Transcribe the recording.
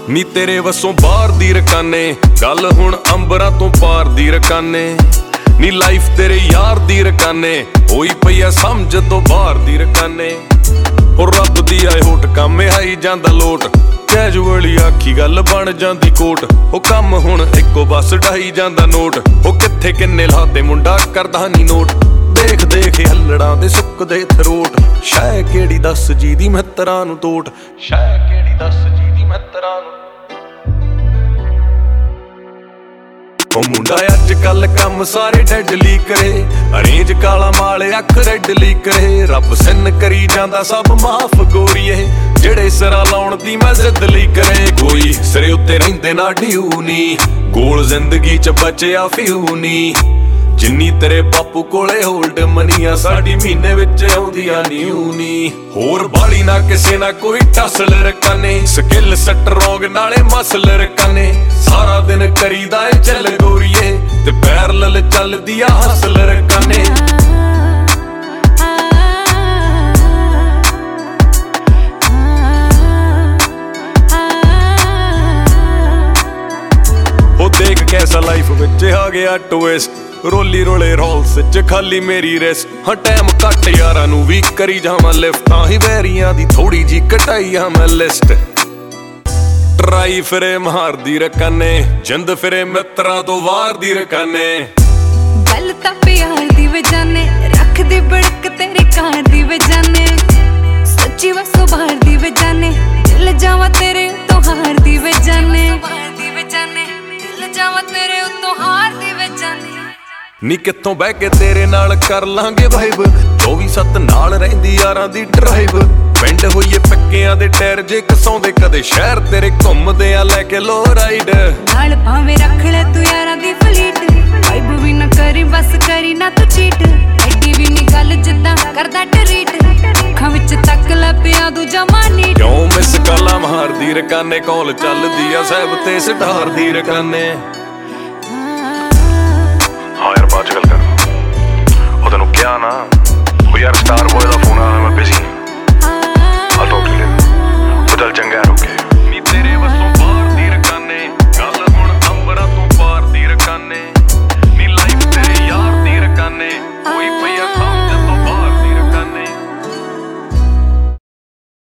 ਨੀ ਤੇਰੇ ਵਸੋਂ ਬਾਹਰ ਦੀ ਰਕਾਨੇ, ਗੱਲ ਹੁਣ ਅੰਬਰਾਂ ਤੋਂ ਪਾਰ ਦੀ ਰਕਾਨੇ। ਨੀ ਲਾਈਫ ਤੇਰੇ ਯਾਰ ਦੀ ਰਕਾਨੇ, ਹੋਈ ਪਈ ਐ ਸਮਝ ਤੋਂ ਬਾਹਰ ਦੀ ਰਕਾਨੇ। ਉਹ ਰੱਬ ਦੀ ਆਏ ਹੋਟ ਕੰਮ ਆਈ ਜਾਂਦਾ ਲੋਟ, ਕੈਜੂਅਲੀ ਆਖੀ ਗੱਲ ਬਣ ਜਾਂਦੀ ਕੋਟ। ਉਹ ਕੰਮ ਹੁਣ ਇੱਕੋ ਬਸ ਢਾਈ ਜਾਂਦਾ ਨੋਟ, ਉਹ ਕਿੱਥੇ ਕਿੰਨੇ ਲਾਤੇ ਮੁੰਡਾ ਕਰਦਾ ਨੀ ਨੋਟ। ਦੇਖ ਦੇਖ ਹੱਲੜਾਂ ਦੇ ਸੁੱਕਦੇ ਥਰੋਟ, ਸ਼ਾਇ ਕਿਹੜੀ ਦੱਸ ਜੀ ਦੀ ਮਿੱਤਰਾਂ ਨੂੰ ਤੋਟ, ਸ਼ਾਇ ਕਿਹੜੀ ਦੱਸ ਜੀ ਦੀ ਮਿੱਤਰਾਂ ਨੂੰ। ਉਹ ਮੁੰਡਾ ਅੱਜ ਕੱਲ ਕੰਮ ਸਾਰੇ ਡੈਡਲੀ ਕਰੇ, ਅਰੇਂਜ ਕਾਲਾ ਮਾਲ ਅੱਖ ਰੈਡਲੀ ਕਰੇ। ਰੱਬ ਸਿੰਨ ਕਰੀ ਜਾਂਦਾ ਸਭ ਮਾਫ ਗੋਰੀਏ, ਜਿਹੜੇ ਸਿਰਾਂ ਲਾਉਣ ਦੀ ਮੈਂ ਜ਼ਿੱਦ ਲਈ ਕਰੇ। ਕੋਈ ਸਿਰੇ ਉੱਤੇ ਰਹਿੰਦੇ ਨਾ ਡਿਊ ਨੀ, ਕੋਲ ਜ਼ਿੰਦਗੀ ਚ ਬਚਿਆ ਫਿਊ ਨੀ। ਜਿੰਨੀ ਤੇਰੇ ਬਾਪੂ ਕੋਲੇ ਹੋਲਡ ਮਨੀਆਂ, ਸਾਡੀ ਮਹੀਨੇ ਵਿੱਚ ਆਉਂਦੀਆਂ ਨਿਊ ਨੀ। ਹੋਰ ਬਾਲੀ ਨਾ ਕਿਸੇ ਨਾ ਕੋਈ ਟਸਲ ਰਕਾਨੇ, ਸਕਿੱਲ ਸਟਰੋਂਗ ਨਾਲੇ ਮਸਲ ਰਕਾਨੇ। ਸਾਰਾ ਦਿਨ ਕਰੀਦਾ ਏ ਚੱਲ ਗੋਰੀਏ, ਤੇ ਪੈਰਲਲ ਚੱਲਦੀ ਆ ਹਸਲ ਰਕਾਨੇ। ਉਹ ਦੇਖ ਕੈਸਾ ਲਾਈਫ ਵਿੱਚ ਆ ਗਿਆ ਟਵਿਸਟ, ਰੋਲੀ ਰੋਲੇ ਰੋਲਸ ਚ ਖਾਲੀ ਮੇਰੀ ਰਿਸਟ। ਹਾਂ ਟਾਈਮ ਘੱਟ ਯਾਰਾਂ ਨੂੰ ਵੀ ਕਰੀ ਜਾਵਾਂ ਲਿਫਟ, ਤਾਂ ਹੀ ਵੈਰੀਆਂ ਦੀ ਥੋੜੀ ਜੀ ਘਟਾਈ ਆ ਮੈਂ ਲਿਸਟ। ਟਰਾਈ ਫਿਰੇ ਮਾਰਦੀ ਰਕਾਨੇ, ਜਿੰਦ ਫਿਰੇ ਮਿੱਤਰਾਂ ਤੋਂ ਵਾਰ ਦੀ ਰਕਾਨੇ। ਗੱਲ ਤਾਂ ਪਿਆਰ ਦੀ ਵਜਾਨੇ, ਰੱਖਦੀ ਬੜਕ ਤੇਰੀ ਕਾਰ ਦੀ ਵਜਾਨੇ। ਸੱਚੀ ਵਸੋਂ ਬਾਹਰ ਦੀ ਵਜਾਨੇ, ਦਿਲ ਜਾਵਾਂ ਤੇਰੇ ਉੱਤੋਂ ਹਾਰ ਦੀ ਵਜਾਨੇ। ਦਿਲ ਜਾਵਾਂ ਤੇਰੇ ਉੱਤੋਂ ਹਾਰ ਦੀ ਵਜਾਨੇ। ਨੀ ਕਿੱਥੋਂ ਬਹਿ ਕੇ ਤੇਰੇ ਨਾਲ ਕਰ ਲਾਂਗੇ ਵਾਈਬ, 24/7 ਨਾਲ ਰਹਿੰਦੀ ਯਾਰਾਂ ਦੀ ਡਰਾਈਵ। ਪਿੰਡ ਹੋਈਏ ਪੱਕਿਆਂ ਦੇ ਟਾਇਰ ਜੇ ਕਸਾਉਂਦੇ, ਕਦੇ ਸ਼ਹਿਰ ਤੇਰੇ ਘੁੰਮਦੇ ਆ ਲੈ ਕੇ ਲੋ ਰਾਈਡ। ਨਾਲ ਭਾਵੇਂ ਰੱਖ ਲੈ ਤੂੰ ਯਾਰਾਂ ਦੀ ਫਲੀਟ, ਵਾਈਬ ਵੀ ਨਾ ਕਰੀ ਬਸ ਕਰੀ ਨਾ ਤੂੰ ਚੀਟ। ਐਡੀ ਵੀ ਨੀ ਗੱਲ ਜਿੱਦਾਂ ਕਰਦਾ ਟਰੀਟ, ਅੱਖਾਂ ਵਿੱਚ ਤੱਕ ਲੈ ਪਿਆ ਦੂਜਾ ਮਾਨੀ। ਕਿਉਂ ਮਿਸ ਕਾਲਾਂ ਮਾਰਦੀ ਰਕਾਨੇ, ਕਾਲ ਚੱਲਦੀ ਆ ਸਾਹਿਬ ਤੇ ਸਟਾਰ ਦੀ ਰਕਾਨੇ। ਹਾਂ ਯਾਰ ਬਾਅਦ ਚ ਗੱਲ ਕਰ, ਉਹ ਤੈਨੂੰ ਕਿਹਾ ਨਾ, ਉਹ ਯਾਰ ਸਟਾਰ ਬੋਏ ਦਾ ਫੋਨ ਆਇਆ, ਮੈਂ busy. I'll talk to you later. ਉਹ ਚੱਲ ਚੰਗਾ।